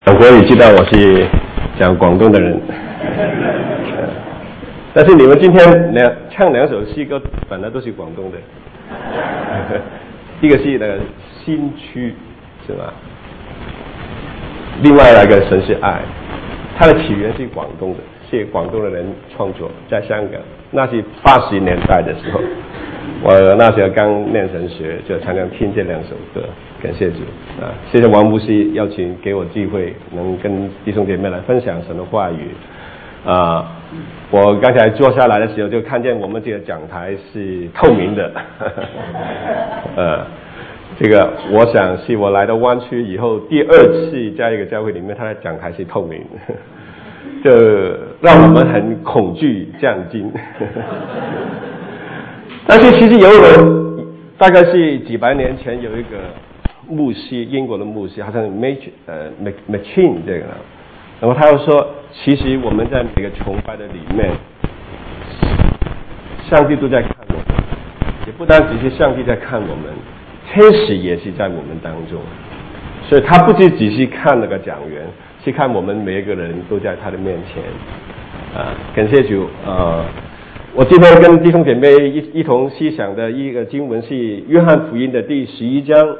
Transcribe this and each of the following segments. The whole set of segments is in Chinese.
我也知道我是讲广东的人，但是你们今天唱两首诗歌，本来都是广东的。一个是那个新区，是吧？另外那个神是爱，它的起源是广东的，是广东的人创作，在香港，那是80年代的时候。我那时候刚念神学，就常常听这两首歌，感谢主啊！谢谢王牧师邀请给我机会，能跟弟兄姐妹来分享神的话语啊！我刚才坐下来的时候，就看见我们这个讲台是透明的，这个我想是我来到湾区以后第2次在一个教会里面，它的讲台是透明，就让我们很恐惧降金。但是其实有人大概是几百年前有一个牧师，英国的牧师，好像McChin 这个，然后他又说，其实我们在每个崇拜的里面，上帝都在看我们，也不单只是上帝在看我们，天使也是在我们当中，所以他不只是看那个讲员，是看我们每一个人都在他的面前啊！感谢主啊！我今天跟弟兄姐妹一同思想的一个经文是约翰福音的第11章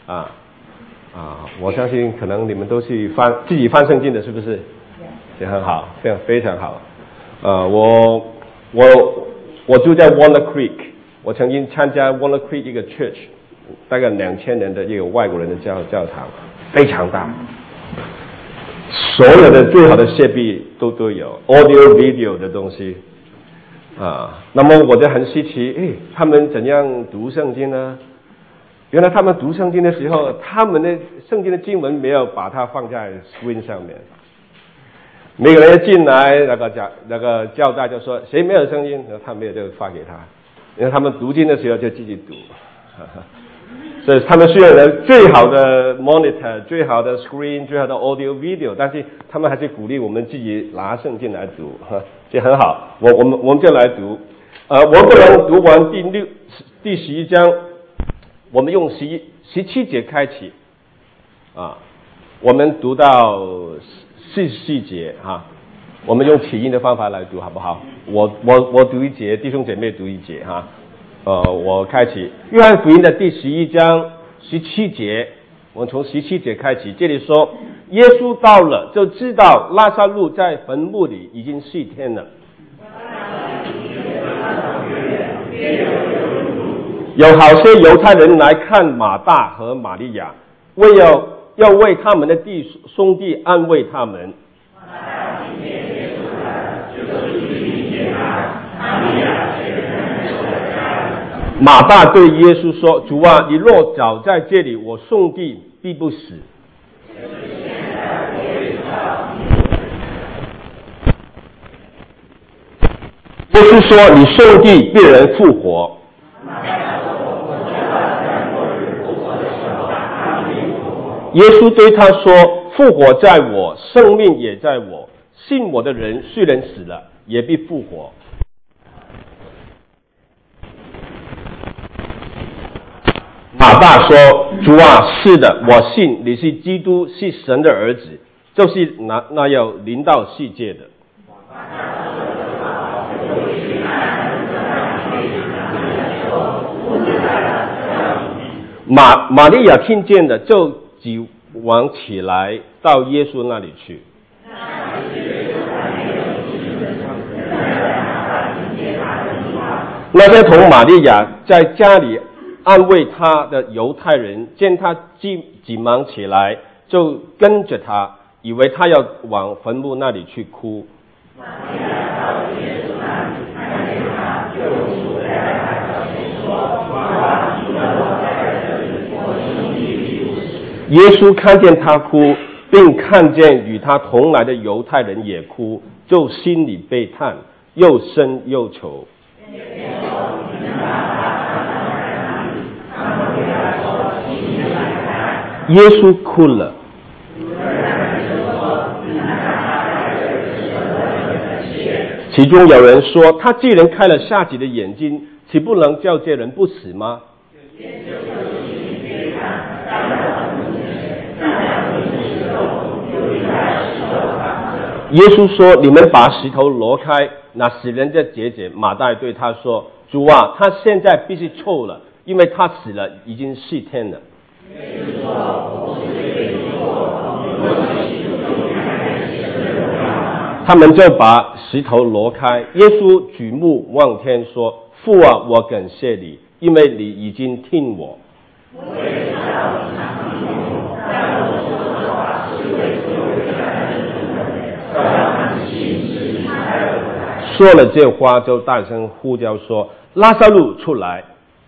我相信可能你们都是自己翻圣经的，是不是？也很好，非常好。我住在 Walnut Creek， 我曾经参加 Walnut Creek 一个 church， 大概2000年的一个外国人的教堂，非常大，所有的最好的设备都有 ，audio video 的东西。那么我就很稀奇，他们怎样读圣经呢？原来他们读圣经的时候，他们的圣经的经文没有把它放在 screen 上面。每个人进来，那个教大就说谁没有圣经，他没有就发给他，因为他们读经的时候就自己读。所以他们需要有最好的 monitor、最好的 screen、最好的 audio video， 但是他们还是鼓励我们自己拿圣经来读，这很好。我们就来读，我们不能读完第11章，我们用17节开启我们读到44节我们用起音的方法来读好不好？我读一节，弟兄姐妹读一节我开启约翰福音的第11章17节，我们从17节开启。这里说，耶稣到了，就知道拉撒路在坟墓里已经4天了。有好些犹太人来看马大和玛利亚，要为他们的兄弟安慰他们。马大对耶稣说，主啊，你若早在这里，我兄弟必不死。耶稣说，你兄弟必然复活。耶稣对他说，复活在我，生命也在我，信我的人虽然死了，也必复活。马大说，主啊，是的，我信你是基督，是神的儿子，就是那要临到世界的。玛利亚听见的，就急忙起来到耶稣那里去。那些同玛利亚在家里安慰他的犹太人，见他急忙起来，就跟着他，以为他要往坟墓那里去哭。耶稣看见他哭，并看见与他同来的犹太人也哭，就心里悲叹，又深又愁。耶稣哭了。其中有人说，他既然开了瞎子的眼睛，岂不能叫这人不死吗？ 耶稣说：“你们把石头挪开。”那死人的姐姐马大对他说：“主啊，他现在必须臭了，因为他死了已经4天了。”他们就把石头挪开。耶稣举目望天说：“父啊，我感谢你，因为你已经听我。”说了这话，就大声呼叫说：“拉撒路出来！”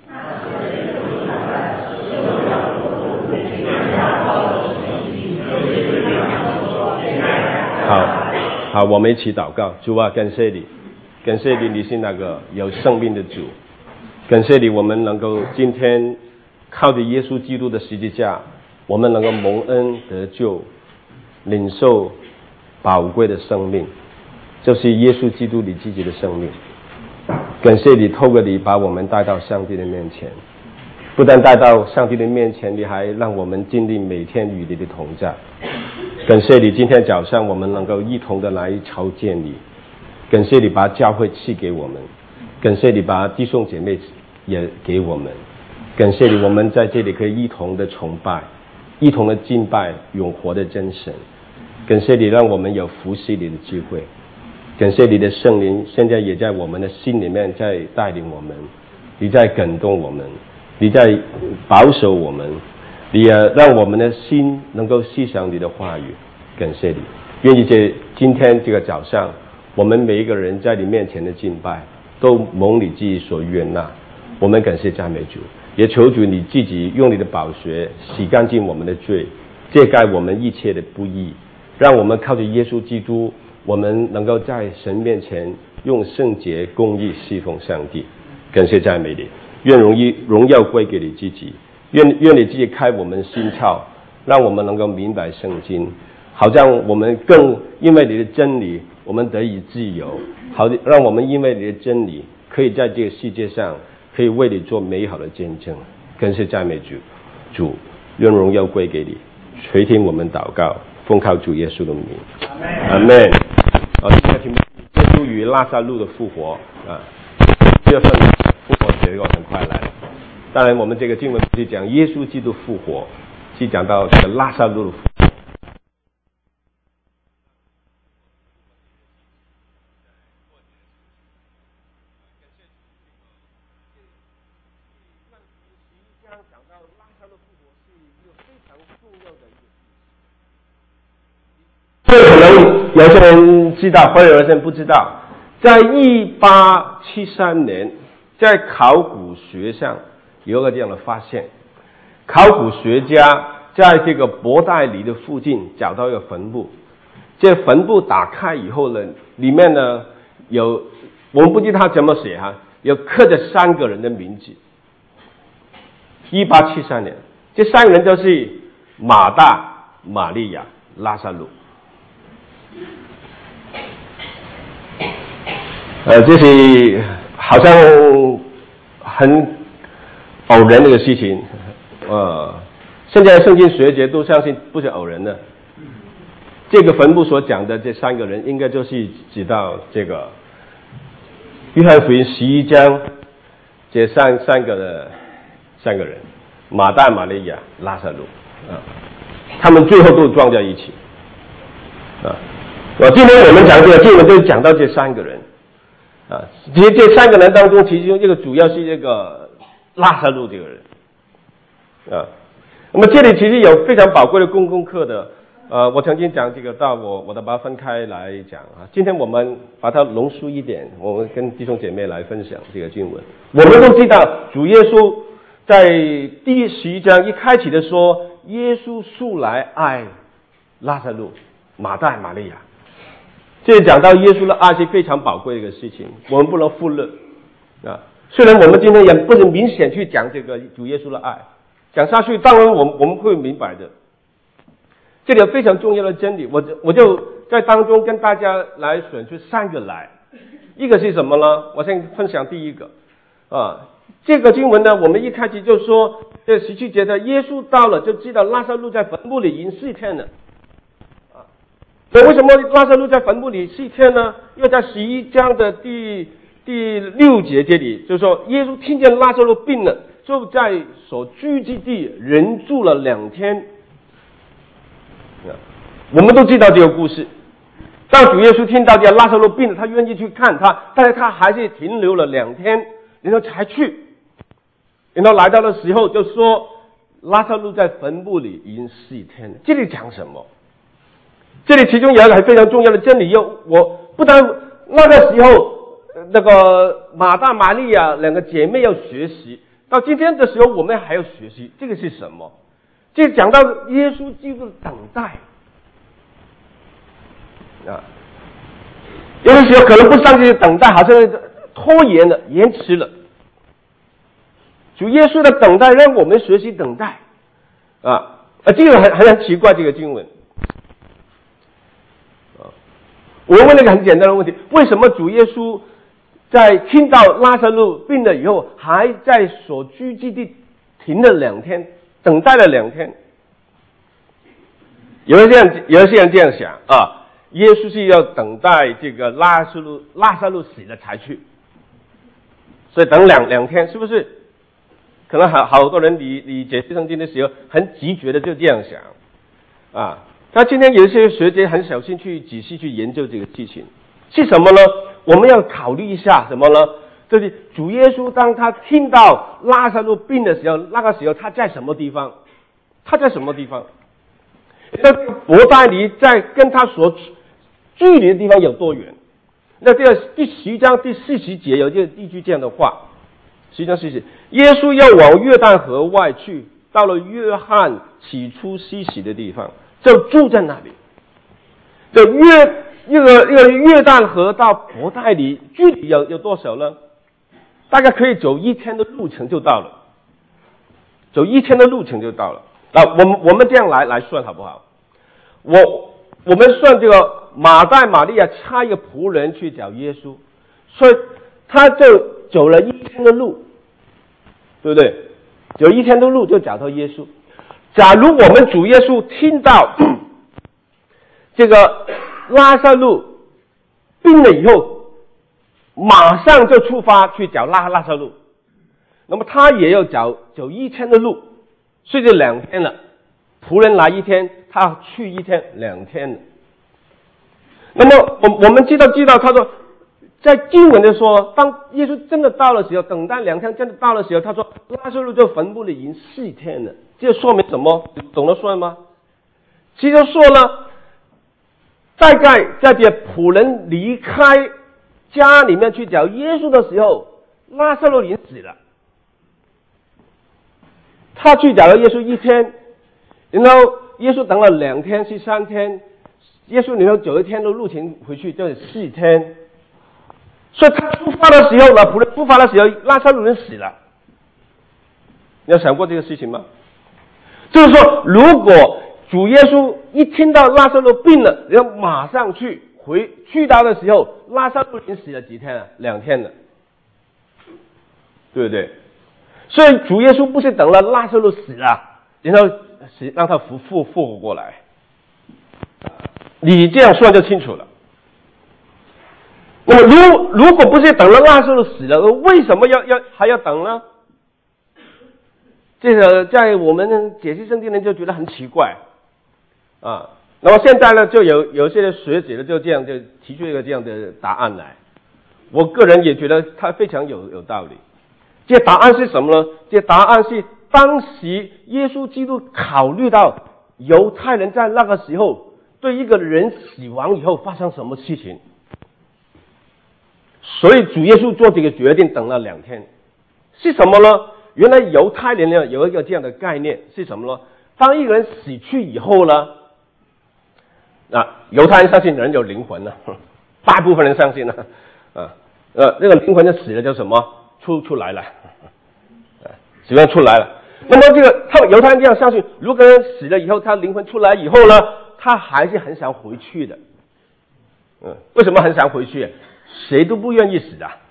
好，我们一起祷告。主啊，感谢你，感谢你，你是那个有生命的主。感谢你，我们能够今天靠着耶稣基督的十字架，我们能够蒙恩得救，领受宝贵的生命，就是耶稣基督你自己的生命。感谢你，透过你把我们带到上帝的面前，不但带到上帝的面前，你还让我们经历每天与你的同在。感谢你，今天早上我们能够一同的来朝见你。感谢你把教会赐给我们，感谢你把弟兄姐妹也给我们。感谢你，我们在这里可以一同的崇拜，一同的敬拜永活的真神。感谢你，让我们有服侍你的机会。感谢你的圣灵现在也在我们的心里面在带领我们，你在感动我们，你在保守我们，你也让我们的心能够思想你的话语。感谢你，愿意在今天这个早上，我们每一个人在你面前的敬拜都蒙你自己所悦纳。我们感谢赞美主，也求主你自己用你的宝血洗干净我们的罪，遮盖我们一切的不义，让我们靠着耶稣基督，我们能够在神面前用圣洁公义侍奉上帝。感谢赞美你，愿荣耀归给你自己，愿你自己开我们心窍，让我们能够明白圣经，好像我们更因为你的真理我们得以自由，好让我们因为你的真理可以在这个世界上可以为你做美好的见证。感谢赞美主，愿荣耀归给你，垂听我们祷告，奉靠主耶稣的名，阿们。今天题目耶稣与拉撒路的复活，1月份复活节又很快来了。当然我们这个经文不是讲耶稣基督复活，是讲到这个拉撒路的复活。讲到拉撒路复活是一个非常重要的一个事情，可能有些人知道，或者有些人不知道。在1873年，在考古学上有一个这样的发现，考古学家在这个伯代里的附近找到一个坟墓，这坟墓打开以后呢，里面呢有我们不知道他怎么写有刻着3个人的名字。1873年，这3个人就是马大、玛利亚、拉撒路。这是好像很偶然的一个事情。现在圣经学者都相信不是偶然的。这个坟墓所讲的这3个人，应该就是指到这个约翰福音11章这三个人，马大、玛利亚、拉撒路他们最后都撞在一起今天我们讲这个经文就讲到这3个人其实这3个人当中，其中一个主要是这个拉撒路这个人那么这里其实有非常宝贵的功课的我曾经讲这个到我把它分开来讲今天我们把它浓缩一点，我们跟弟兄姐妹来分享这个经文。我们都知道主耶稣在第11章一开始的说，耶稣素来爱拉撒路、马大、玛利亚。这里讲到耶稣的爱是非常宝贵的一个事情，我们不能忽略虽然我们今天也不是明显去讲这个主耶稣的爱，讲下去当然我们会明白的。这里有非常重要的真理，我就在当中跟大家来选出3个来。一个是什么呢？我先分享第一个这个经文呢，我们一开始就说这17节的耶稣到了就知道拉撒路在坟墓里已经4天了所所以为什么拉撒路在坟墓里4天呢？因为在11章的第6节这里，就是说耶稣听见拉撒路病了，就在所居之地人住了2天。我们都知道这个故事。当主耶稣听到这拉撒路病了，他愿意去看他，但是他还是停留了2天，然后才去。然后来到的时候就说拉撒路在坟墓里已经4天了。这里讲什么？这里其中有一个非常重要的真理，我不但那个时候那个马大玛利亚2个姐妹要学习，到今天的时候我们还要学习，这个是什么？这讲到耶稣基督的等待啊，有的时候可能不上去等待，好像拖延了、延迟了。主耶稣的等待让我们学习等待这个很奇怪，这个经文我问了一个很简单的问题：为什么主耶稣在听到拉撒路病了以后，还在所居之地停了2天，等待了2天？有些人这样想耶稣是要等待这个拉撒路死了才去，所以等两天，是不是？可能好多人理解圣经的时候很直觉的就这样想但今天有一些学者很小心去仔细去研究这个事情，是什么呢？我们要考虑一下什么呢？就是主耶稣当他听到拉撒路病的时候，那个时候他在什么地方？他在什么地方？那伯大尼在跟他所距离的地方有多远？那这个第10章第40节有一句这样的话，10章40，耶稣要往约旦河外去，到了约翰起初施洗的地方，就住在那里。这约旦河到伯大尼距离有多少呢？大概可以走1天的路程就到了，走1天的路程就到了。我们这样来算好不好？我们算这个马大玛利亚差一个仆人去找耶稣，所以他就走了1天的路，对不对？走1天的路就找到耶稣。假如我们主耶稣听到这个拉撒路病了以后，马上就出发去找拉撒路，那么他也要走1天的路，所以就2天了。仆人来1天，他去1天，2天了。那么我们知道，他说在经文的说，当耶稣真的到的时候，等待2天真的到的时候，他说拉撒路在坟墓里已经4天了。这说明什么？懂得算吗？其实说呢，大概在这仆人离开家里面去找耶稣的时候，拉撒路已经死了。他去找了耶稣1天，然后耶稣等了2天是3天，耶稣然后走1天的路程回去就是4天。所以他出发的时候呢，仆人出发的时候，拉撒路人死了。你有想过这个事情吗？就是说，如果主耶稣一听到拉撒路病了，然后马上去到的时候，拉撒路已经死了几天了？2天了，对不对？所以主耶稣不是等了拉撒路死了，然后让他复活过来。你这样算就清楚了。那么如果不是等了拉撒路死了，为什么还要等呢？这个在我们解释圣经人就觉得很奇怪那么现在呢，就有些学者呢就这样就提出一个这样的答案来。我个人也觉得它非常有道理。这答案是什么呢？这答案是当时耶稣基督考虑到犹太人在那个时候对一个人死亡以后发生什么事情，所以主耶稣做这个决定等了2天。是什么呢？原来犹太人呢有一个这样的概念，是什么呢？当一个人死去以后呢，犹太人相信人有灵魂呢，大部分人相信呢，那个灵魂就死了叫什么？出来了，死了出来了。那么这个犹太人这样相信，如果人死了以后，他灵魂出来以后呢，他还是很想回去的。为什么很想回去？谁都不愿意死啊。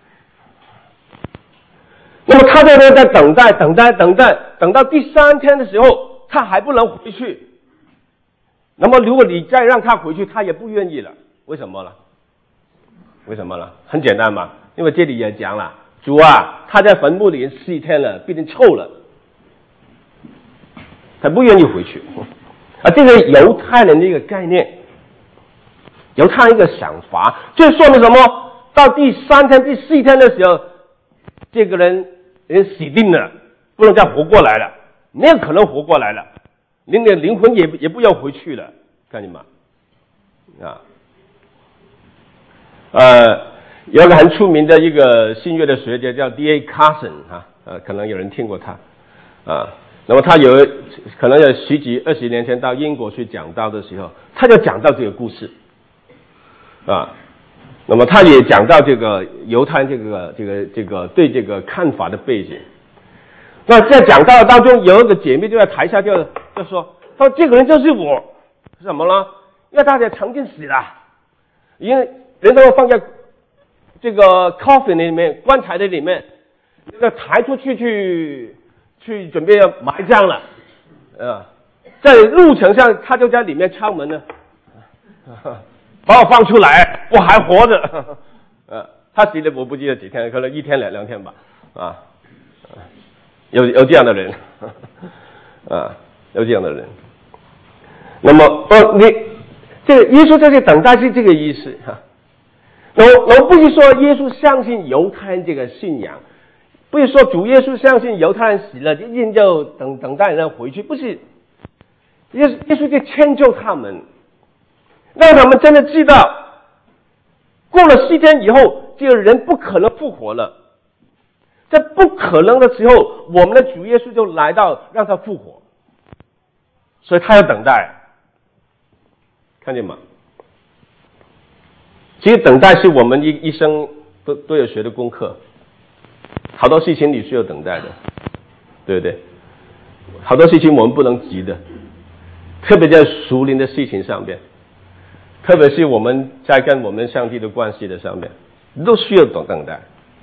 那么他在等待，等到第3天的时候，他还不能回去。 那么如果你再让他回去，他也不愿意了，为什么呢？为什么呢？很简单嘛，因为这里也讲了，主啊，他在坟墓里4天了，必定臭了，他不愿意回去。这个犹太人的一个概念，犹太人一个想法，就说明什么？到第3天、第4天的时候，这个人死定了，不能再活过来了，没有可能活过来了，你的灵魂也不要回去了，看见吗？有一个很出名的一个新约的学者叫 D.A. Carson 可能有人听过他那么他可能有10几20年前到英国去讲道的时候，他就讲到这个故事那么他也讲到这个犹太这个对这个看法的背景。那在讲道当中，有一个姐妹就在台下就说这个人就是我，是什么呢？因为大家曾经死了，因为人都放在这个 coffin 里面，棺材的里面，这个抬出去准备要埋葬了在路程上他就在里面敲门呢把我放出来，我还活着他死了我不记得几天，可能1天2天吧有这样的人有这样的人。那么这个耶稣在这等待是这个意思我不是说耶稣相信犹太人这个信仰，不是说主耶稣相信犹太人死了一定就等待人回去，不是。耶稣就迁就他们，让他们真的知道过了7天以后这个人不可能复活了，在不可能的时候我们的主耶稣就来到让他复活，所以他要等待，看见吗？其实等待是我们一生都有学的功课，好多事情你需要等待的，对不对？好多事情我们不能急的，特别在属灵的事情上面，特别是我们在跟我们上帝的关系的上面，都需要等待。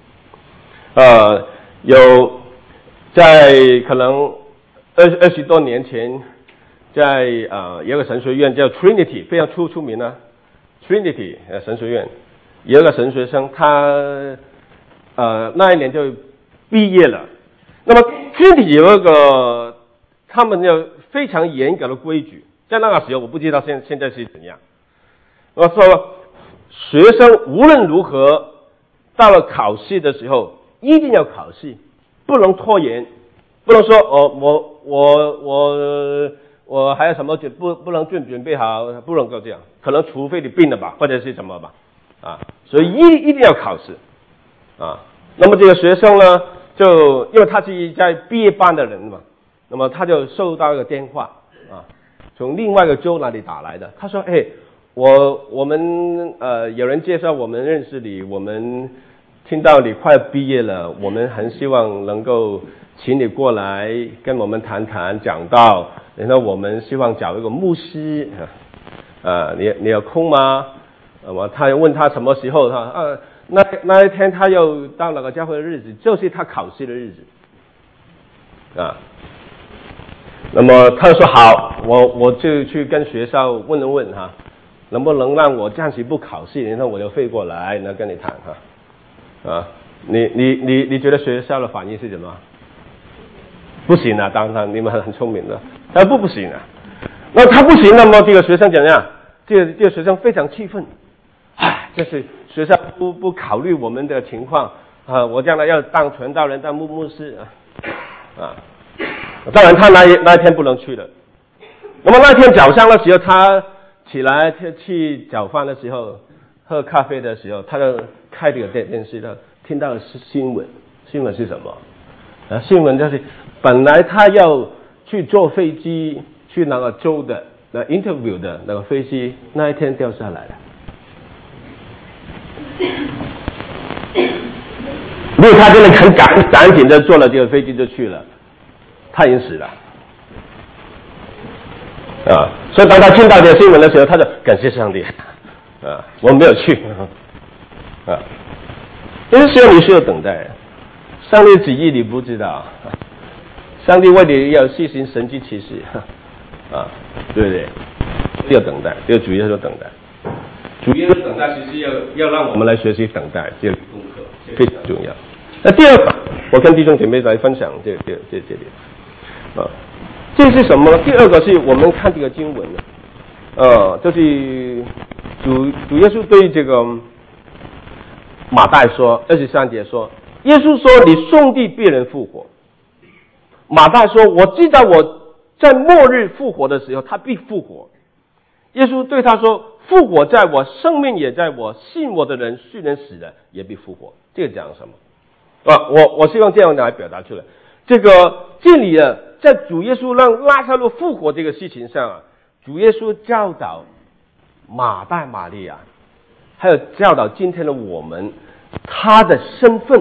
有在可能20多年前，在有个神学院叫 Trinity， 非常出名Trinity 神学院有一个神学生，他那一年就毕业了。那么 Trinity 有一个他们有非常严格的规矩，在那个时候我不知道现在是怎样。我说学生无论如何到了考试的时候一定要考试，不能拖延，不能说我还有什么不能准备好，不能够这样，可能除非你病了吧，或者是什么吧所以一定要考试那么这个学生呢，就因为他是在毕业班的人嘛，那么他就收到一个电话从另外一个州那里打来的，他说我们有人介绍我们认识你，我们听到你快毕业了，我们很希望能够请你过来跟我们谈讲道，然后我们希望找一个牧师你有空吗？他问他什么时候那一天他又到那个教会的日子，就是他考试的日子那么他说好，我就去跟学校问了问能不能让我暂时不考试，然后我就飞过来，然后跟你谈你觉得学校的反应是什么？不行当然你们很聪明的，他不行那他不行，那么这个学生怎样？这个学生非常气愤，就是学校不考虑我们的情况我将来要当传道人，当牧师当然他那一天不能去了。那么那天早上的时候，他起来去早饭的时候，喝咖啡的时候，他就开这个电视了，听到新闻是什么新闻就是本来他要去坐飞机去那个州的interview 的那个飞机那一天掉下来了。如果他真的很赶紧的坐了这个飞机就去了，他已经死了所以当他听到这个新闻的时候，他就感谢上帝我没有去这个时候你需要等待，上帝旨意你不知道，上帝为你要施行神迹奇事对不对？ 要等待，这个主耶稣等待。主耶稣等待，其实要让我们来学习等待这个功课，非常重要。那第二个，我跟弟兄姐妹来分享这点啊，这是什么呢？第二个是我们看这个经文呢，就是主耶稣对这个马太说23节说，耶稣说你兄弟必然复活。马太说我知道我在末日复活的时候他必复活。耶稣对他说复活在我，生命也在我，信我的人虽然死了也必复活。这个讲什么？我希望这样来表达出来。这里在主耶稣让拉撒路复活这个事情上主耶稣教导马大马利亚，还有教导今天的我们他的身份，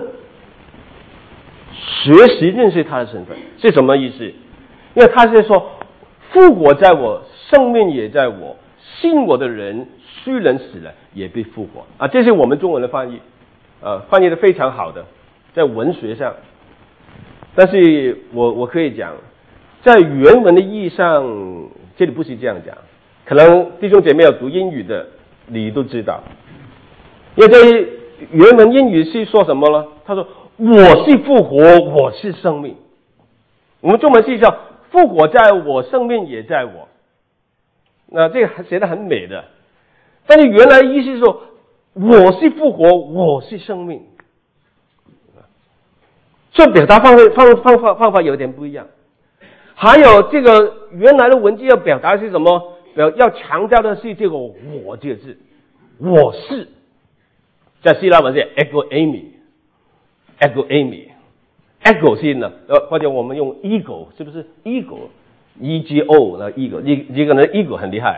学习认识他的身份是什么意思？因为他是说复活在我，生命也在我，信我的人虽然死了也必复活这是我们中文的翻译翻译的非常好的，在文学上。但是我可以讲，在原文的意义上这里不是这样讲，可能弟兄姐妹有读英语的你都知道，因为在原文英语是说什么呢？他说我是复活，我是生命。我们中文是叫复活在我，生命也在我。那这个写得很美的，但是原来意思是说我是复活，我是生命。这表达方法有点不一样。还有这个原来的文字要表达是什么？要强调的是这个我这个字，我是，在希腊文是 ego eimi。ego 是呢，或者我们用 ego， 是不是 ego？ ego 那 ego， 这个呢 ego 很厉害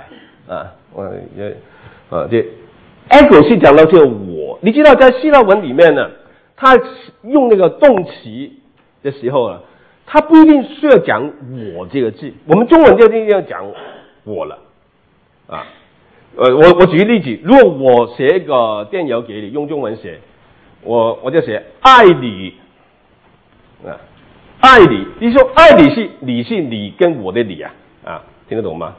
这 ego 是讲到这个我。你知道在希腊文里面呢，他用那个动词的时候他不一定需要讲我这个字，我们中文就一定要讲我了我举个例子，如果我写一个电邮给你，用中文写，我就写爱你爱你，你说爱你是你跟我的你听得懂吗？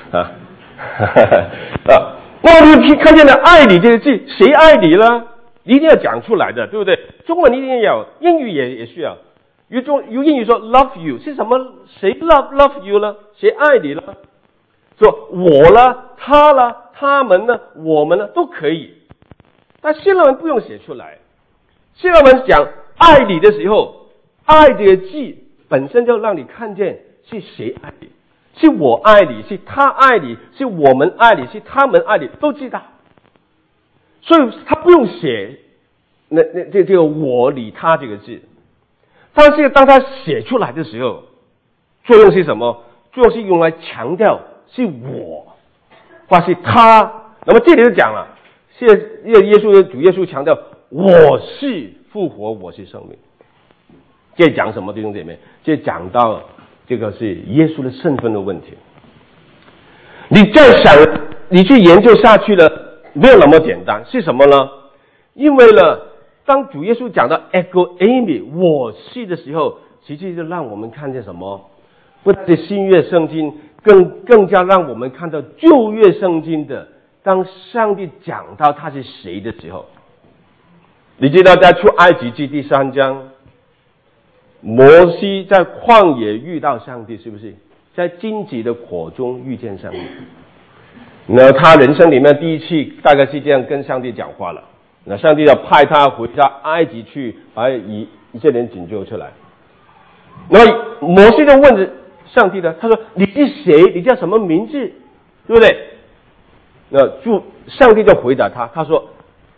那你看见了爱你这个字，谁爱你了？你一定要讲出来的，对不对？中文一定要，英语也需要。有英语说 love you 是什么？谁 love you 了？谁爱你了？说我了，他了，他们呢，我们呢，都可以。但希腊文不用写出来，希腊文讲爱你的时候，爱这个字本身就让你看见是谁爱你，是我爱你，是他爱你，是我们爱你，是他们爱你，都知道。所以他不用写这个我你他这个字，但是当他写出来的时候，作用是什么？作用是用来强调是我或是他。那么这里就讲了，主耶稣强调我是复活，我是生命。这讲什么弟兄姐妹？这讲到这个是耶稣的身份的问题。你再想，你去研究下去了，没有那么简单。是什么呢？因为呢，当主耶稣讲到 ego eimi 我是的时候，其实就让我们看见什么？不但是新约圣经，更加让我们看到旧约圣经的，当上帝讲到他是谁的时候，你知道在出埃及记第3章，摩西在旷野遇到上帝，是不是？在荆棘的火中遇见上帝。那他人生里面第一次大概是这样跟上帝讲话了。那上帝要派他回到埃及去，把以色列人拯救出来。那么摩西就问上帝呢，他说你是谁？你叫什么名字？对不对？那上帝就回答他，他说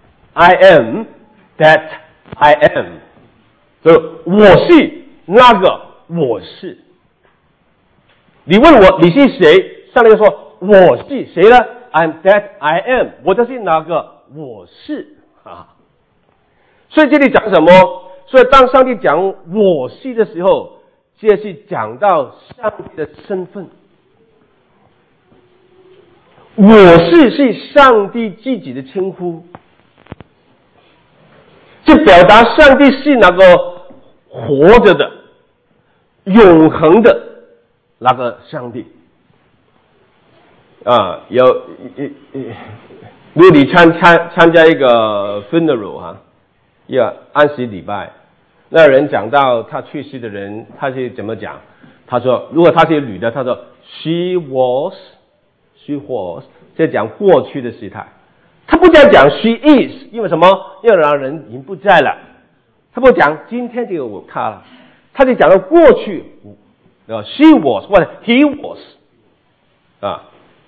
I am that I am， 所以我是那个我是。你问我你是谁？上帝就说我是谁呢？ I'm that I am， 我就是那个我是所以这里讲什么？所以当上帝讲我是的时候，这是讲到上帝的身份。我是上帝自己的称呼，这表达上帝是那个活着的永恒的那个上帝如果你参加一个 funeral 哈，一个安息礼拜，那人讲到他去世的人，他是怎么讲？他说，如果他是女的，他说 she was， 这讲过去的时态。他不这样讲 she is， 因为什么？因为人已经不在了。他不讲今天这个他了，他就讲到过去，she was 或者 he was 啊。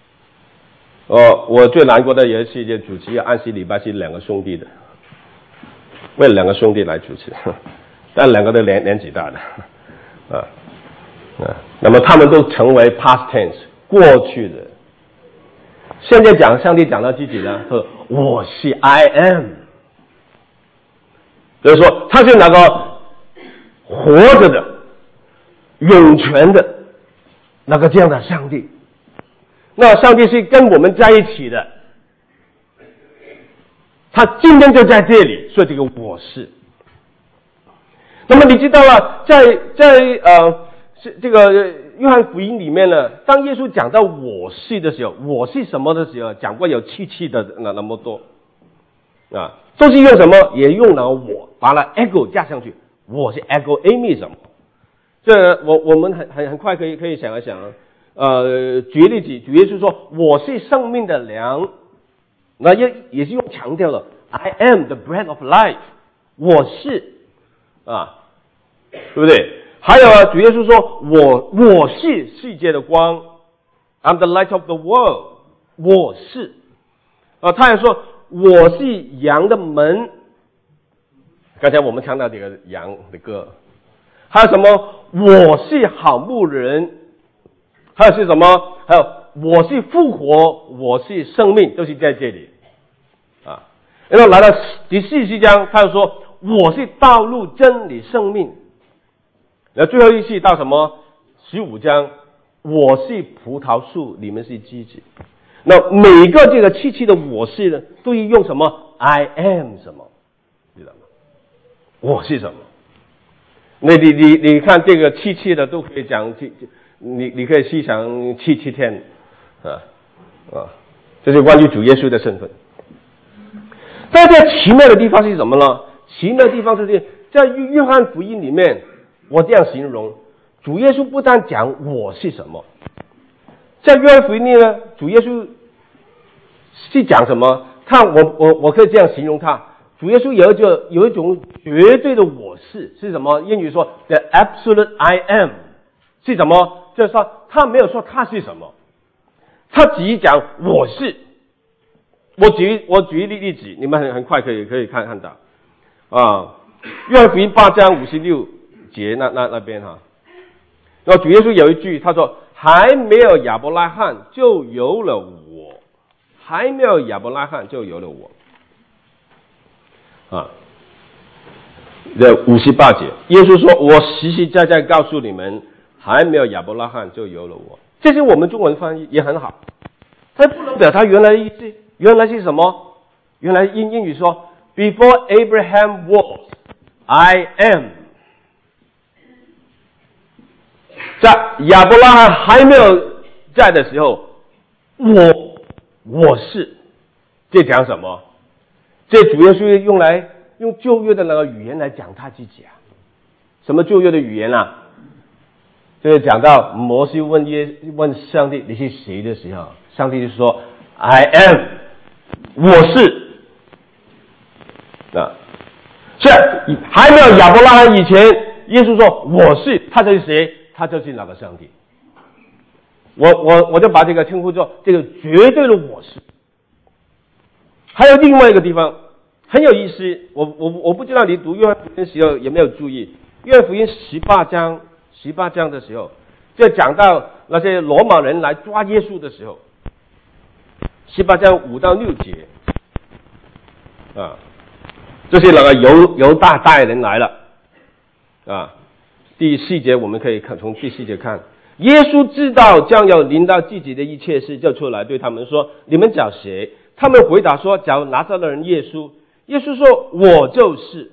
我最难过的有一次就主持安息礼拜是两个兄弟的，为了两个兄弟来主持，但两个都年纪大的，那么他们都成为 past tense 过去的。现在讲上帝讲到自己呢，说我是 I am， 就是说他是那个活着的、永存的那个这样的上帝。那上帝是跟我们在一起的，他今天就在这里，所以这个我是。那么你知道了，在这个约翰福音里面呢，当耶稣讲到我是的时候，我是什么的时候，讲过有7的那么多都是用什么？也用了我，把了 ego 加上去，我是 ego eimi 什么？这我们很快可以想一想。举例子，主耶稣说我是生命的粮，那也是用强调了 I am the bread of life， 我是对不对？还有主耶稣说我是世界的光 I'm the light of the world， 我是他也说我是羊的门，刚才我们唱到这个羊的歌。还有什么我是好牧人，还有是什么？还有我是复活，我是生命，都是在这里然后来到第14章，他就说我是道路真理生命。然后最后一次到什么15章，我是葡萄树，你们是枝子。那每个这个7的我是呢，都要用什么 I am 什么，知道吗？我是什么？你看这个7的都可以讲，你可以细想7天这是关于主耶稣的身份。但这奇妙的地方是什么呢？奇妙的地方就是在约翰福音里面，我这样形容，主耶稣不但讲我是什么，在约翰福音里呢，主耶稣是讲什么？看我可以这样形容他，主耶稣有一种绝对的我是什么？英语说 the absolute I am 是什么？就是说他没有说他是什么，他只讲我是。我举一例子，你们很快可以看到约翰福音8章56节那边然后主耶稣有一句，他说还没有亚伯拉罕就有了我，还没有亚伯拉罕就有了我这58节，耶稣说我实实在在告诉你们，还没有亚伯拉罕就有了我。这些我们中文翻译也很好，但不能表达原来的意思。原来是什么？原来英语说 Before Abraham was, I am。 在亚伯拉罕还没有在的时候，我是。这讲什么？这主要是用旧约的那个语言来讲他自己什么旧约的语言就是讲到摩西问上帝你是谁的时候，上帝就说 I am， 我是所以还没有亚伯拉罕以前，耶稣说我是，他就是谁？他就是那个上帝。我就把这个称呼作这个绝对的我是。还有另外一个地方很有意思，我不知道你读约翰福音的时候有没有注意，约翰福音18章的时候，就讲到那些罗马人来抓耶稣的时候，18章5到6节这是那个犹大带人来了第4节我们可以从第4节看，耶稣知道将要临到自己的一切事，就出来对他们说：“你们找谁？”他们回答说：“找拿撒勒人耶稣。”耶稣说：“我就是。”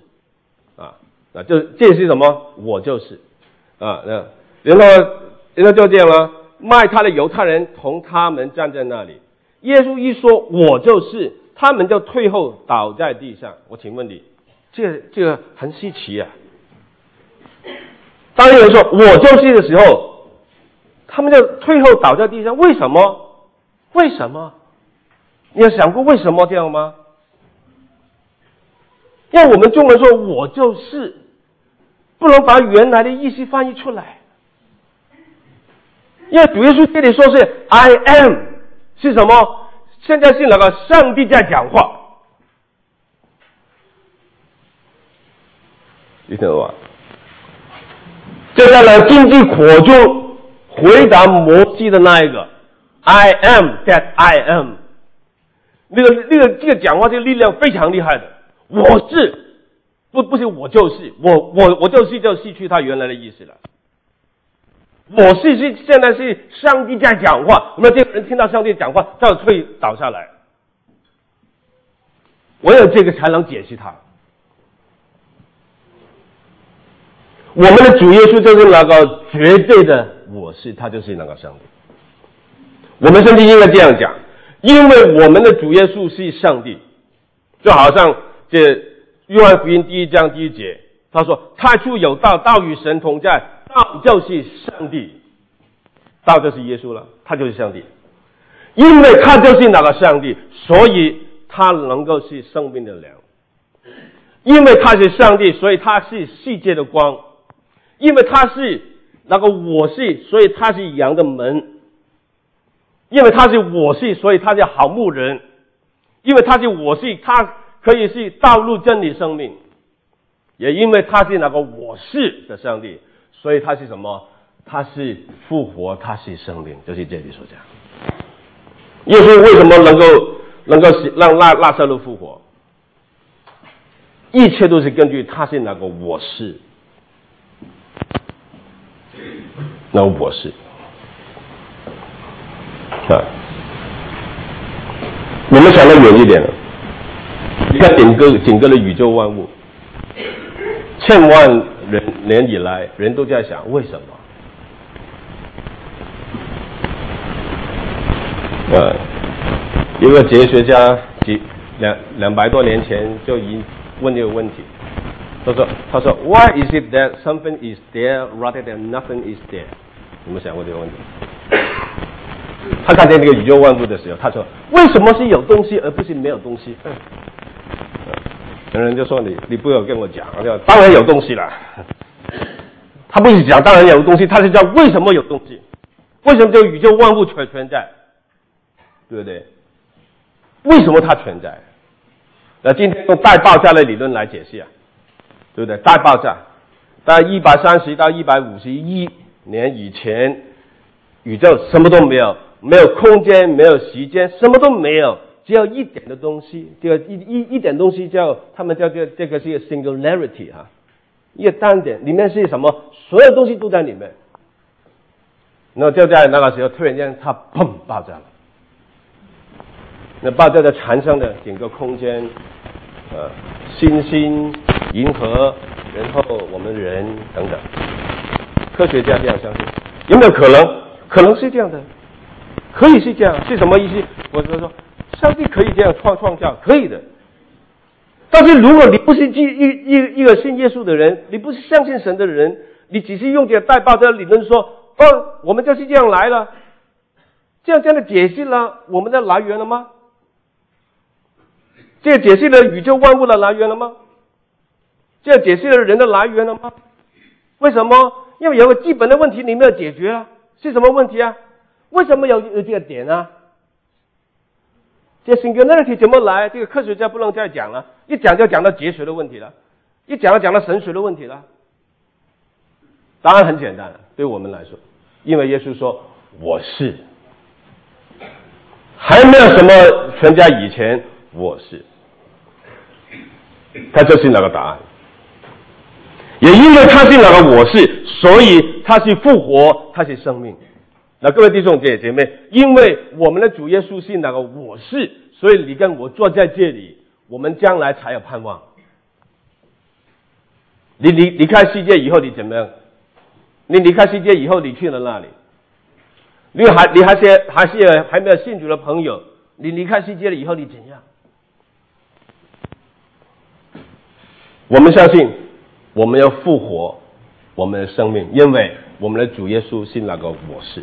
这是什么？我就是然后就这样了。 卖他的犹太人同他们站在那里。耶稣一说我就是，他们就退后倒在地上。我请问你，这个很稀奇啊。当有人说我就是的时候，他们就退后倒在地上。为什么？为什么？你有想过为什么这样吗？因为我们中文说我就是，不能把原来的意思翻译出来。因为主耶稣这里说是 I am 是什么？现在是那个上帝在讲话，你听懂吗？就在那荆棘火中回答摩西的那一个 I am that I am， 这个讲话这个力量非常厉害的。我是不是我就是我就是就失去他原来的意思了。我是现在是上帝在讲话，那么这个人听到上帝讲话，他就会倒下来。唯有这个才能解释他。我们的主耶稣就是那个绝对的我是，他就是那个上帝。我们甚至应该这样讲，因为我们的主耶稣是上帝，就好像这约翰福音1章1节，他说太初有道，道与神同在，道就是上帝，道就是耶稣了，他就是上帝。因为他就是那个上帝，所以他能够是生命的粮。因为他是上帝，所以他是世界的光。因为他是那个我是，所以他是羊的门。因为他是我是，所以他是好牧人。因为他是我是，他可以是道路真理生命。也因为他是那个我是的上帝，所以他是什么？他是复活，他是生命，就是这里所讲。耶稣为什么能够让拉撒路复活？一切都是根据他是那个我是，那个我是啊。我们想得远一点了，你看整个的宇宙万物，千万年以来，人都在想为什么？一个哲学家200多年前就已经问这个问题，他说 Why is it that something is there rather than nothing is there？ 有没有想过这个问题？他看见这个宇宙万物的时候，他说为什么是有东西而不是没有东西？有人就说你不要跟我讲，当然有东西了。他不是讲当然有东西，他是讲为什么有东西？为什么这个宇宙万物存在？对不对？为什么它存在？那今天用大爆炸的理论来解释啊，对不对？大爆炸，在130到150亿年以前，宇宙什么都没有，没有空间，没有时间，什么都没有，只有一点的东西。这个一点东西他们叫这个是一个 singularity 哈，一个单点，里面是什么？所有东西都在里面。然后就在那个时候，突然间它砰爆炸了。那爆炸的产生的整个空间，星星、银河，然后我们人等等，科学家这样相信，有没有可能？可能是这样的，可以是这样，是什么意思？我是说，上帝可以这样创造，可以的。但是如果你不是一个信耶稣的人，你不是相信神的人，你只是用这个大爆炸理论说，我们就是这样来了，这样的解释了我们的来源了吗？这解释了宇宙万物的来源了吗？这解释了人的来源了吗？为什么？因为有个基本的问题你没有解决啊，是什么问题啊？为什么有这个点啊？这 singularity 怎么来？这个科学家不能再讲了，一讲就讲到哲学的问题了，一讲就讲到神学的问题了。答案很简单，对我们来说，因为耶稣说我是，还没有什么存在以前，我是。他就是那个答案，也因为他是那个我是，所以他是复活，他是生命。那各位弟兄姐妹，因为我们的主耶稣是那个我是，所以你跟我坐在这里，我们将来才有盼望。你离开世界以后你怎么样？你离开世界以后你去了哪里？ 你还没有信主的朋友，你离开世界了以后，你怎样？我们相信，我们要复活我们的生命，因为我们的主耶稣是那个我是。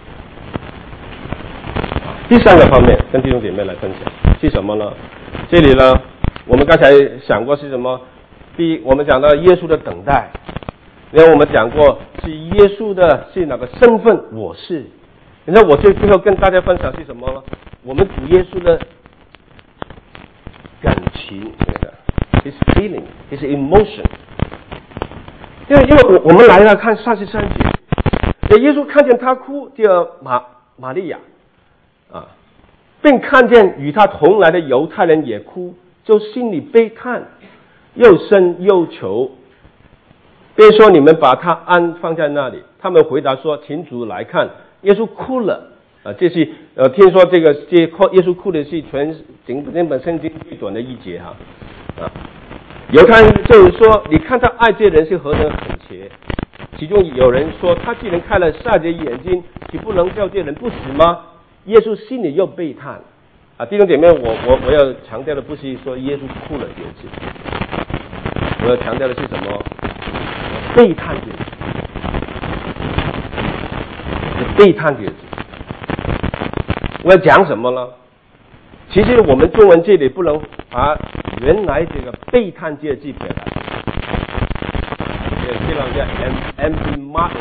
第三个方面，跟弟兄姐妹来分享是什么呢？这里呢，我们刚才想过是什么？第一，我们讲到耶稣的等待，然后我们讲过是耶稣的是哪个身份我是。然后我最后跟大家分享是什么呢？我们主耶稣的感情，his feeling, his emotion。因为我们来了看33节，耶稣看见他哭，叫玛利亚啊，并看见与他同来的犹太人也哭，就心里悲叹，又生忧愁，便说：“你们把他放在那里。”他们回答说：“请主来看。”耶稣哭了啊！这是听说耶稣哭的是整本圣经最短的一节哈啊！犹太人就是说，你看他爱这人是何等恳切。其中有人说，他既然开了撒者眼睛，岂不能叫这人不死吗？耶稣心里又悲叹啊！弟兄姐妹，我要强调的不是说耶稣哭了这个字，我要强调的是什么？悲叹这个字。悲叹这个字，我要讲什么呢？其实我们中文这里不能把原来这个悲叹这个字表达，这个叫 embimao，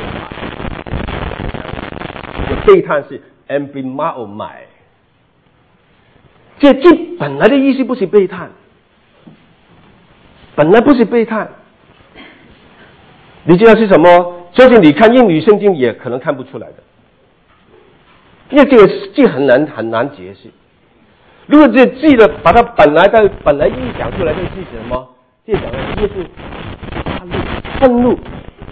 这个悲叹是 embimao， 这字本来的意思不是悲叹，本来不是悲叹，你知道是什么？就是你看英语圣经也可能看不出来的。因为这个字很难解释。如果这字的把它本来臆想出来，这个字是什么？这讲的耶稣愤怒，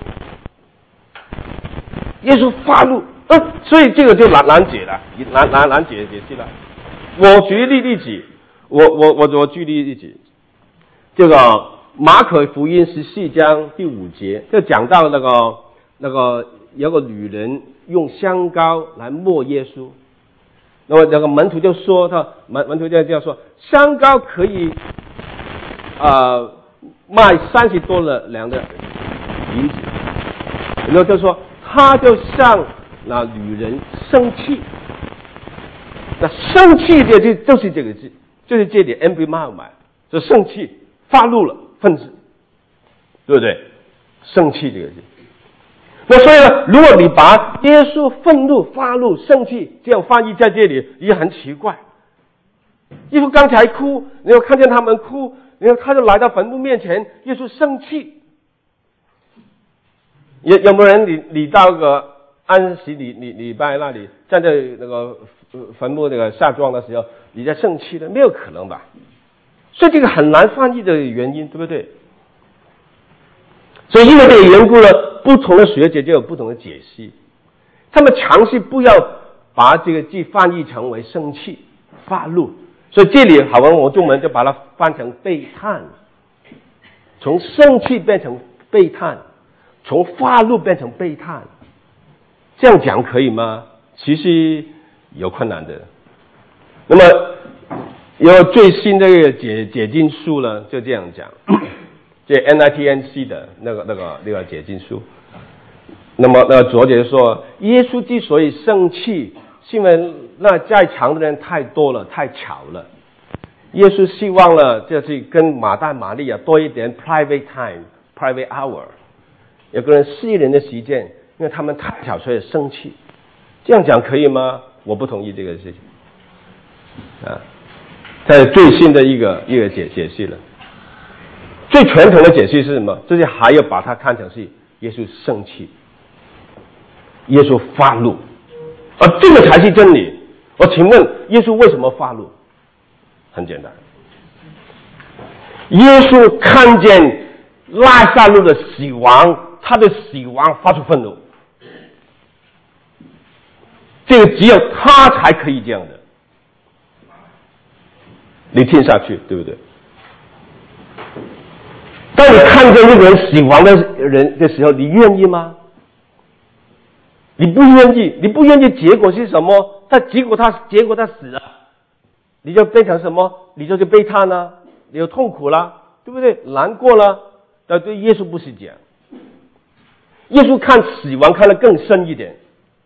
耶稣发怒，所以这个就难解了，难解释了。我举例子，我举例子，这个马可福音14章第5节，就讲到那个有个女人用香膏来抹耶稣，那么那个门徒就说门徒就这样说，香膏可以卖30多两的银子，然后就说他就向那女人生气，那生气的就是这个字，就是这里 embimao， 就生气发怒了，愤怒，对不对？生气这个字。那所以呢，如果你把耶稣愤怒、发怒、生气这样翻译在这里，也很奇怪。耶稣刚才哭，然后看见他们哭，然后他就来到坟墓面前，耶稣生气。有没有人你到个安息礼拜那里，站在那个坟墓那个下葬的时候，你在生气的？没有可能吧？所以这个很难翻译的原因，对不对？所以因为这个缘故呢，不同的学者就有不同的解析。他们尝试不要把这个字翻译成为生气、发怒，所以这里好像我中文就把它翻成悲叹，从生气变成悲叹，从发怒变成悲叹，这样讲可以吗？其实有困难的。那么有最新的一个解经书呢，就这样讲。这 NITNC 的那个解经书，那么那作者说，耶稣之所以生气，是因为那在场的人太多了，太巧了。耶稣希望呢，就是跟马大马利亚多一点 private time、private hour， 有个人私人的时间，因为他们太巧，所以生气。这样讲可以吗？我不同意这个事情。啊，在最新的一个解释了。最传统的解释是什么？就是还要把它看成是耶稣生气，耶稣发怒，这个才是真理。我请问，耶稣为什么发怒？很简单，耶稣看见拉撒路的死亡，他的死亡发出愤怒，这个只有他才可以这样的。你听下去，对不对？当你看见一个人死亡的人的时候，你愿意吗？ 你不愿意，结果是什么？结果他死了，你就变成什么？你就悲叹了，你有痛苦了，对不对？难过了。但对耶稣不是这样，耶稣看死亡看得更深一点。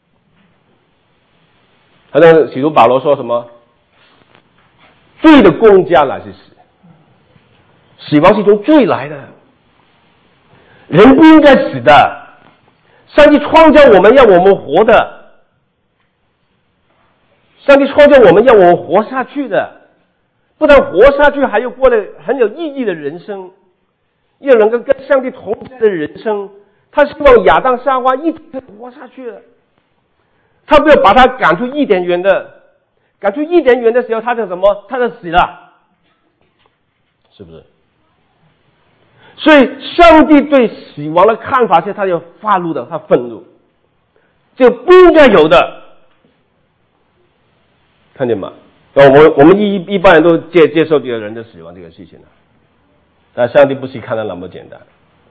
好像使徒保罗说什么？罪的工价乃是死，死亡是从罪来的，人不应该死的。上帝创造我们，要我们活的。上帝创造我们，要我们活下去的。不但活下去，还有过得很有意义的人生，又能够跟上帝同在的人生。他希望亚当夏娃一起活下去的，他不要把他赶出伊甸园的。赶出伊甸园的时候，他就什么？他就死了，是不是？所以上帝对死亡的看法是他有发怒的，他愤怒，这不应该有的，看见吗？我们一般人都接受这个人的死亡这个事情了，但上帝不是看得那么简单。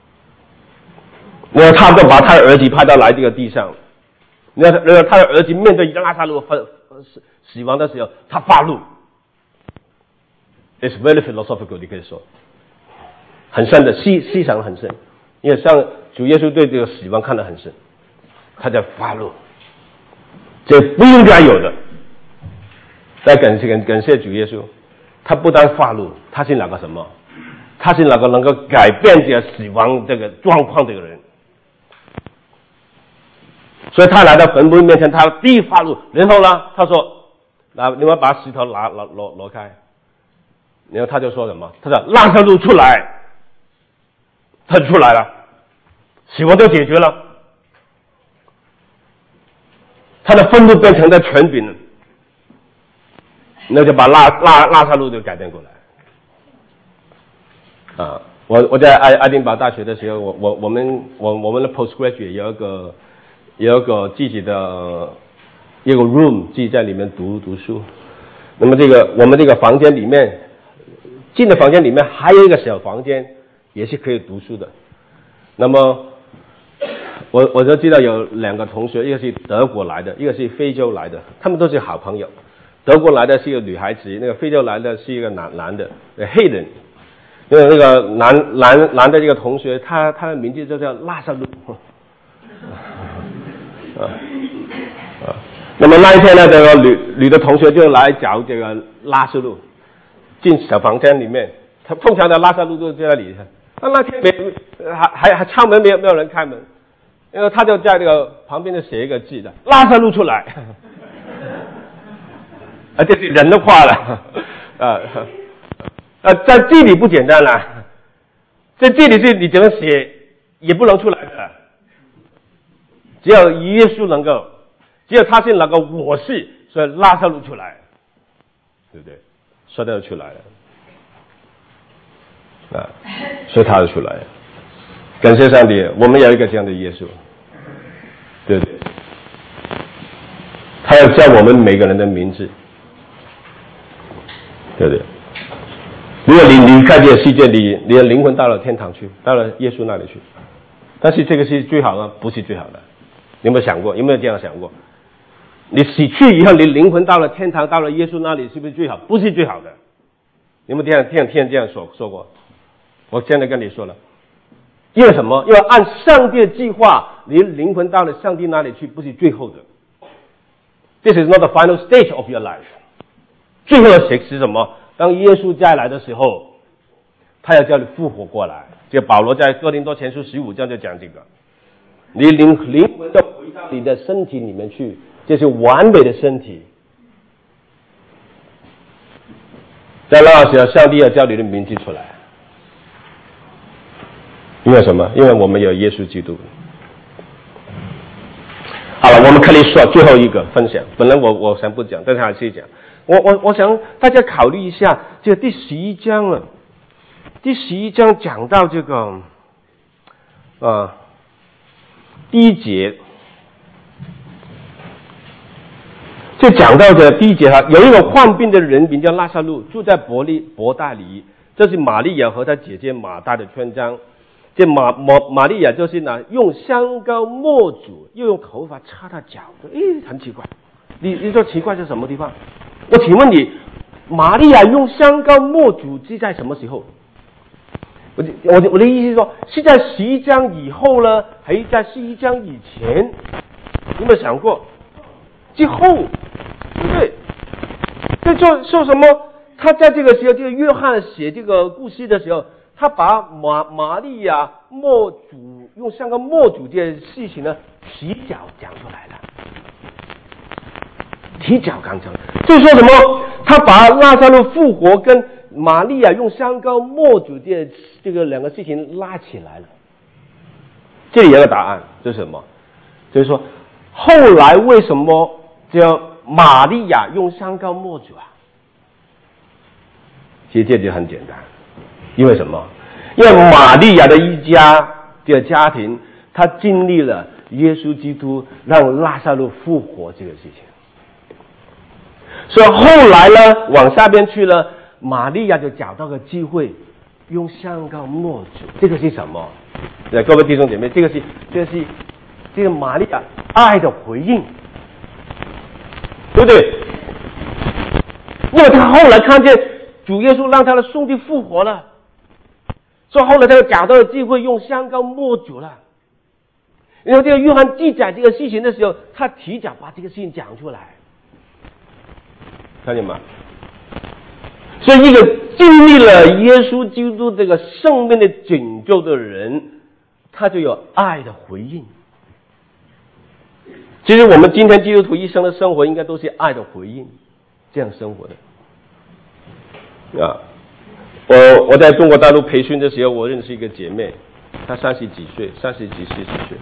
然后他就把他的儿子派到来这个地上，然后他的儿子面对拉撒路死亡的时候，他发怒。It's very philosophical， 你可以说。很深的思想很深，因为像主耶稣对这个死亡看得很深，他在发怒，这不应该有的。再感谢主耶稣，他不但发怒，他是那个什么？他是那个能够改变这个死亡这个状况的人。所以他来到坟墓面前，他第一发怒，然后呢，他说：“你们把石头挪开。”然后他就说什么？他说：“拉撒路出来。”他就出来了，死亡就解决了，他的愤怒变成了权柄，那就把拉撒路就改变过来。啊，我在爱丁堡大学的时候，我们的 postgraduate 有一个自己的一个 room， 自己在里面读书。那么我们这个房间里面，进的房间里面还有一个小房间。也是可以读书的。那么我就知道有两个同学，一个是德国来的，一个是非洲来的，他们都是好朋友。德国来的是一个女孩子，那个非洲来的是一个男的，黑人。那个男的这个同学，他的名字就叫拉萨路。那么那一天呢，这个女的同学就来找这个拉萨路进小房间里面，他碰巧的拉萨路就在那里。那天还敲门，没有人开门，因为他就在这个旁边就写一个字的拉萨路出来，这是人的话了，在这里不简单了，在这里是你怎么写也不能出来的，只有耶稣能够，只有他是那个我是，所以拉萨路出来，对不对？说到就出来了。所以他就出来了，感谢上帝，我们有一个这样的耶稣，对不对？他要叫我们每个人的名字，对不对？如果你离开这个世界，你的灵魂到了天堂去，到了耶稣那里去，但是这个是最好的，不是最好的。你有没有想过？有没有这样想过？你死去以后，你灵魂到了天堂，到了耶稣那里，是不是最好？不是最好的。有没有听这样说过？我现在跟你说了，因为什么？因为按上帝的计划，你灵魂到了上帝那里去，不是最后的。This is not the final stage of your life。最后的是什么？当耶稣再来的时候，他要叫你复活过来。这保罗在哥林多前书15章就讲这个，你灵魂要回到你的身体里面去，这是完美的身体。在那时候，上帝要叫你的名字出来。因为什么？因为我们有耶稣基督。好了，我们可以说最后一个分享。本来我想不讲，但是还是讲。我想大家考虑一下，这个第11章了。第11章讲到这个第一节，就讲到这第一节哈，有一个患病的人名叫拉撒路，住在伯大尼，这是玛利亚和他姐姐马大的村庄。 这玛利亚就是呢，用香膏抹主，又用头发擦他脚，很奇怪。你说奇怪是什么地方？我请问你，玛利亚用香膏抹主是在什么时候？我的意思是说，是在11章以后呢，还是在11章以前？有没有想过？之后，对不对？在说什么？他在这个时候，这个约翰写这个故事的时候，他把玛利亚抹主用香膏抹主这件事情呢，提早讲出来了。提早讲出来，就是说什么？他把拉撒路复活跟玛利亚用香膏抹主这个两个事情拉起来了。这里有个答案，就是什么？就是说，后来为什么叫玛利亚用香膏抹主啊？其实这就很简单，因为什么？因为玛利亚的一家的家庭，他经历了耶稣基督让拉撒路复活这个事情。所以后来呢，往下边去了，玛利亚就找到个机会，用香膏抹主。这个是什么？各位弟兄姐妹，这个玛利亚爱的回应，对不对？因为他后来看见主耶稣让他的兄弟复活了，所以后来他就找到了机会用香膏抹主了。然后这个约翰记载这个事情的时候，他提早把这个事情讲出来。看见吗？所以一个经历了耶稣基督这个生命的拯救的人，他就有爱的回应。其实我们今天基督徒一生的生活应该都是爱的回应，这样生活的。我在中国大陆培训的时候，我认识一个姐妹，她30几岁，40几岁。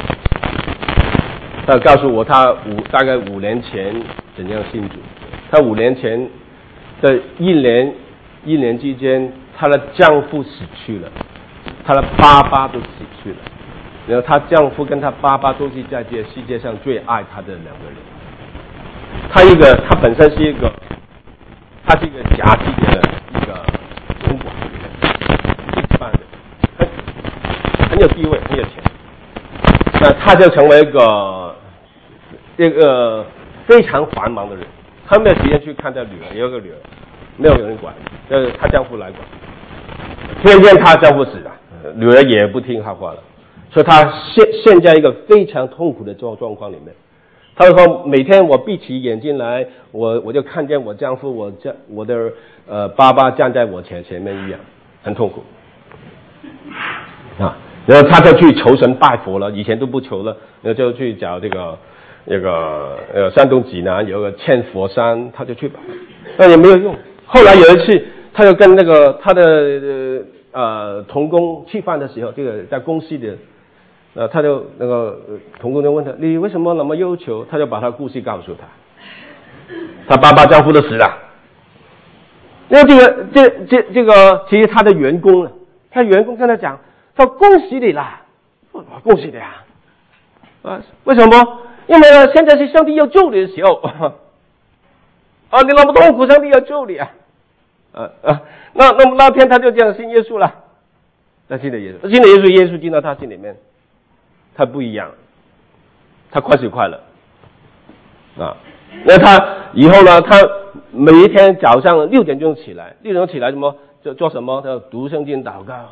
她告诉我，她大概5年前怎样信主。她5年前的一年之间，她的丈夫死去了，她的爸爸都死去了，然后她丈夫跟她爸爸都是在这世界上最爱她的2个人。她本身是一个夹击的一个主管，一般的，很有地位，很有钱。那她就成为一个非常繁忙的人。她没有时间去看她女儿，有一个女儿，没有人管，就是她丈夫来管。天天她丈夫死了，女儿也不听她话了，所以她陷在一个非常痛苦的状况里面。她说每天我闭起眼睛来，我就看见我丈夫，我的爸爸站在我前面一样，很痛苦啊。然后她就去求神拜佛了，以前都不求了，然后就去找山东济南有个千佛山，他就去吧，那也没有用。后来有一次，他就跟他的同工吃饭的时候，这个在公司的，他就同工就问他，你为什么那么忧愁？他就把他故事告诉他爸爸丈夫都死了。因为这个其实他的员工了，他员工跟他讲，他说恭喜你啦，恭喜你啊，为什么？因为呢，现在是上帝要救你的时候，你那么痛苦，上帝要救你啊，那天他就这样信耶稣了，他信了耶稣，耶稣进到他心里面，他不一样，他快死快乐啊。那他以后呢，他每一天早上6点钟起来什么做什么？他读圣经祷告，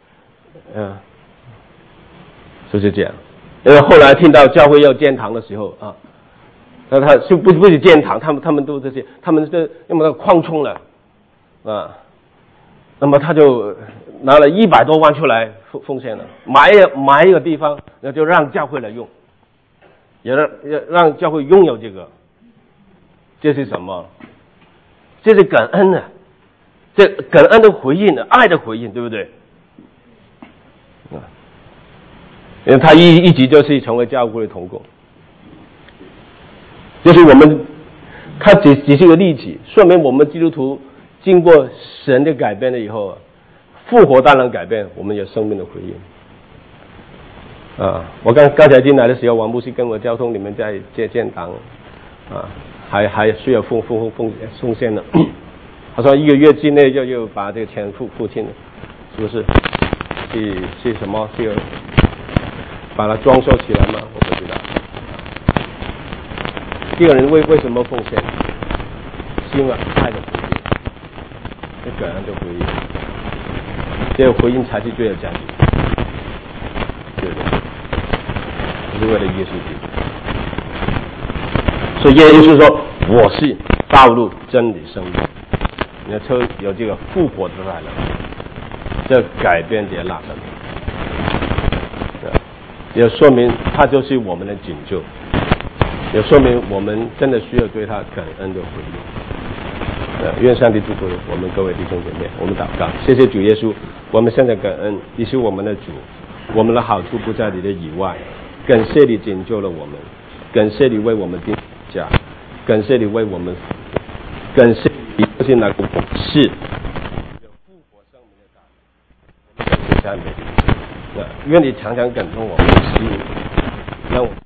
就是这样。因为后来听到教会要建堂的时候啊，那他是不是建堂？他们都这些，他们是那么扩充了啊，那么他就拿了100多万出来奉献了，买一个地方，那就让教会来用，也让教会拥有这个。这是什么？这是感恩的，这感恩的回应，爱的回应，对不对？因为他一直就是成为教会的同工，就是我们，他只是一个例子，说明我们基督徒经过神的改变了以后，复活当然改变我们有生命的回应。我刚才进来的时候，王牧师跟我交通，你们在建堂，还需要奉献的。他说1个月之内就把这个钱付清了，是不是？ 去什么去把它装修起来吗？我不知道。一个人为什么奉献？是因为爱的回应，是感恩的回应，这个回应才是最有价值，对不对？是为了耶稣基督。所以耶稣说：“我是道路、真理、生命。”你的车有这个复活的来了，这改变这拉生命，也说明他就是我们的拯救，也说明我们真的需要对他感恩的回应。愿上帝祝福我们各位弟兄姐妹，我们祷告，谢谢主耶稣，我们现在感恩，你是我们的主，我们的好处不在你的以外，感谢你拯救了我们，感谢你为我们定价，感谢你为我们，感谢你就是那个是有复活生命的大能，我们感谢赞美你，愿你常常感动我们的心，让我们